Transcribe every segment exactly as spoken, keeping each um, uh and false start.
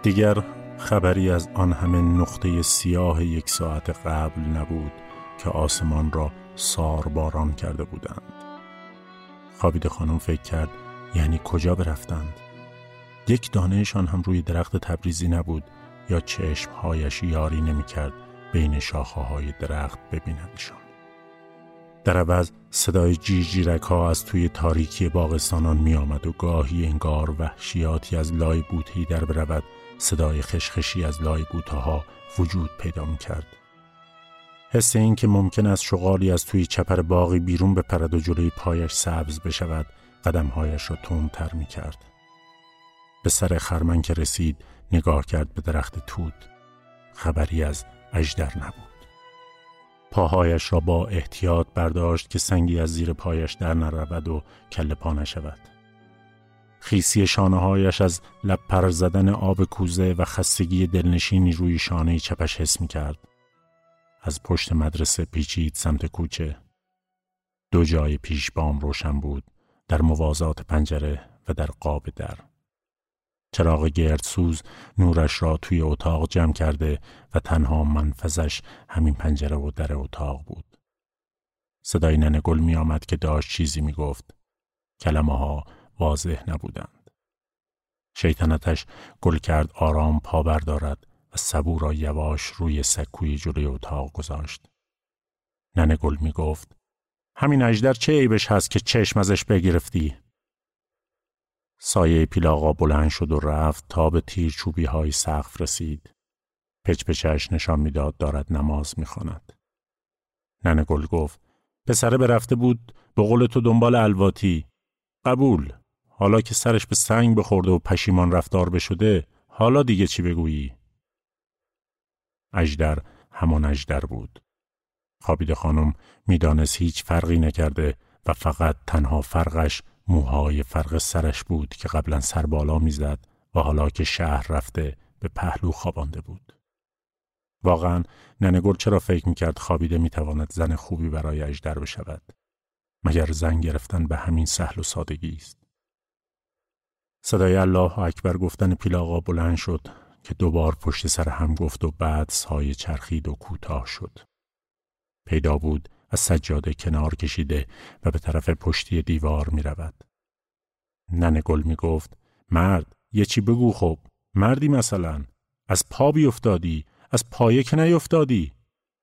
دیگر خبری از آن همه نقطه سیاه یک ساعت قبل نبود که آسمان را سار باران کرده بودند. خوابیده خانم فکر کرد یعنی کجا برفتند؟ یک دانهشان هم روی درخت تبریزی نبود یا چشمهایش یاری نمی کرد بین شاخه های درخت ببیندشان. در عوض صدای جیرجیرک ها از توی تاریکی باغستانان می آمد و گاهی انگار وحشیاتی از لای بوتهی در برود صدای خشخشی از لای بوته ها وجود پیدا می کرد. حس این که ممکن است شغالی از توی چپر باغی بیرون بپرد و جلوی پایش سبز بشود قدمهایش را تندتر می کرد. به سر خرمن که رسید نگاه کرد به درخت توت. خبری از اژدر نبود. پاهایش را با احتیاط برداشت که سنگی از زیر پایش در نرود و کله پا نشود. خیسی شانه‌هایش از لب پر زدن آب کوزه و خستگی دلنشینی روی شانه چپش حس می کرد. از پشت مدرسه پیچید سمت کوچه. دو جای پیش بام روشن بود، در موازات پنجره و در قاب در. چراغ گردسوز نورش را توی اتاق جمع کرده و تنها منفذش همین پنجره و در اتاق بود. صدای ننه گل می آمد که داشت چیزی می گفت. کلمه ها واضح نبودند. شیطنتش گل کرد آرام پا بردارد و سبو را یواش روی سکوی جلوی اتاق گذاشت. ننه گل می گفت همین اژدر چه عیبش هست که چشم ازش بگرفتی؟ سایه پیلاغا بلند شد و رفت تا به تیرچوبی های سقف رسید. پچ پچش نشان میداد دارد نماز میخواند. ننه گل گفت پسره برفته بود به قول تو دنبال الواتی. قبول. حالا که سرش به سنگ بخورده و پشیمان رفتار بشده حالا دیگه چی بگویی؟ اژدر همان اژدر بود. خوابیده خانم میدانست هیچ فرقی نکرده و فقط تنها فرقش موهای فرق سرش بود که قبلا سر بالا میزد و حالا که شهر رفته به پهلو خوابانده بود. واقعا ننه گل چرا فکر میکرد خوابیده میتواند زن خوبی برای اژدر بشود؟ مگر زن گرفتن به همین سهل و سادگی است؟ صدای الله اکبر گفتن پیلاغا بلند شد که دوبار پشت سر هم گفت و بعد سایه چرخید و کوتاه شد. پیدا بود از سجاده کنار کشیده و به طرف پشتی دیوار می رود. ننه گل می گفت مرد یه چی بگو خب. مردی مثلا از پا بیفتادی، از پایه که نیفتادی.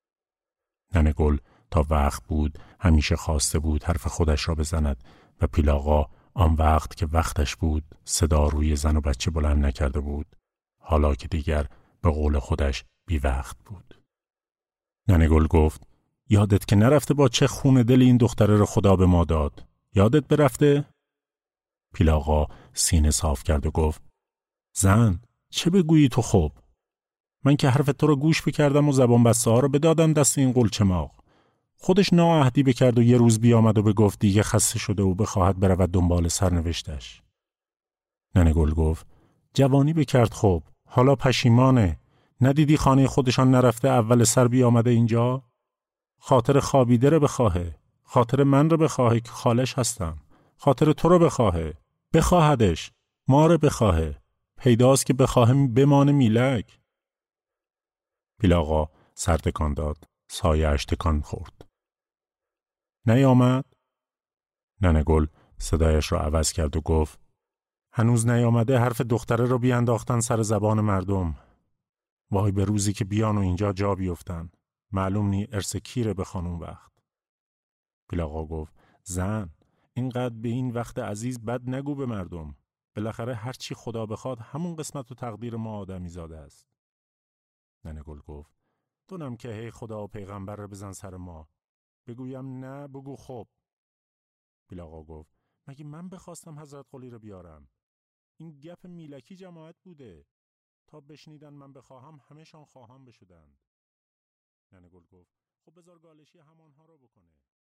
ننه گل تا وقت بود همیشه خواسته بود حرف خودش را بزند و پیلاغا آن وقت که وقتش بود صدا روی زن و بچه بلند نکرده بود. حالا که دیگر به قول خودش بی وقت بود. ننه گل گفت یادت که نرفته با چه خون دل این دختره رو خدا به ما داد؟ یادت برفته؟ پیلاغا سینه صاف کرد و گفت زن چه بگویی تو خب؟ من که حرف تو رو گوش بکردم و زبان بسته ها رو بدادم دست این قلچماق. خودش ناعهدی بکرد و یه روز بیامد و بگفت دیگه خسته شده و بخواهد برود دنبال سرنوشتش. ننه گل گفت جوانی بکرد خب، حالا پشیمانه. ندیدی خانه خودشان نرفته اول سر بیامده اینجا؟ خاطر خوابیده رو بخواهه، خاطر من رو بخواهه که خالش هستم، خاطر تو رو بخواهه، بخواهدش، ما رو بخواهه، پیداست که بخواهه بمانه میلک. پیلاغا سر تکان داد، سایه‌اش تکان خورد. نیامد؟ ننه گل صدایش را عوض کرد و گفت هنوز نیامده حرف دختره رو بیانداختن سر زبان مردم. وای به روزی که بیان و اینجا جا بیفتن. معلوم نی ارث کیره به خانون وقت. پیلاغا گفت زن اینقدر به این وقت عزیز بد نگو به مردم. بالاخره هر چی خدا بخواد همون قسمت و تقدیر ما آدمی زاده است. ننه گل گفت دونم که هی خدا و پیغمبر رو بزن سر ما. بگویم نه بگو خب. پیلاغا گفت مگه من بخواستم حضرت قلی رو بیارم؟ این گپ میلکی جماعت بوده. تا بشنیدن من بخواهم همه‌شان خواهم بشدند. ننه گل گفت خب بذار گالشی همانها رو بکنه.